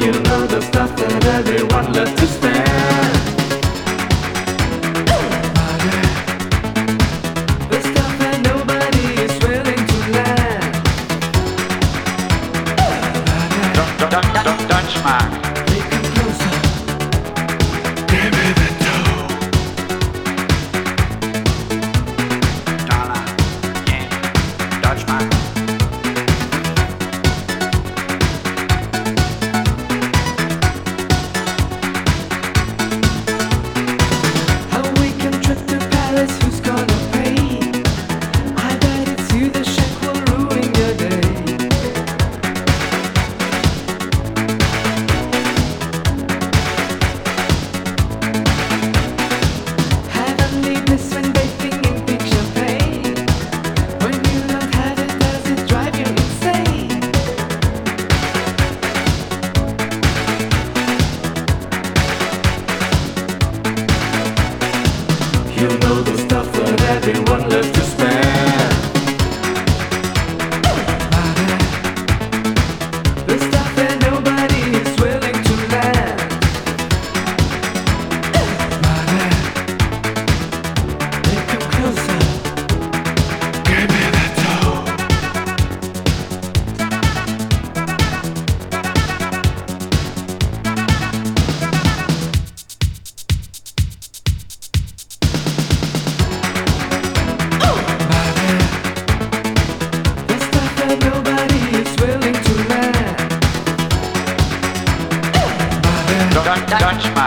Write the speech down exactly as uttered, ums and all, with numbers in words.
You know the stuff that everyone loves to spend. The stuff that nobody is willing to lend. Don't, don't, don't, don't touch Mark. They come closer. Give me the dough. Dollar, yen, Dutch Mark. A weekend trip to Paris, who's gonna pay? I bet it's you, the check will ruin your day. Heavenly bliss when bathing in pink champagne. When you don't have it, does it drive you insane? You know the stuff that everyone loves to spend. The stuff that nobody is willing to lend. They come closer. Give me the dough. The stuff that nobody is willing to lend. Don't, don't touch Mark.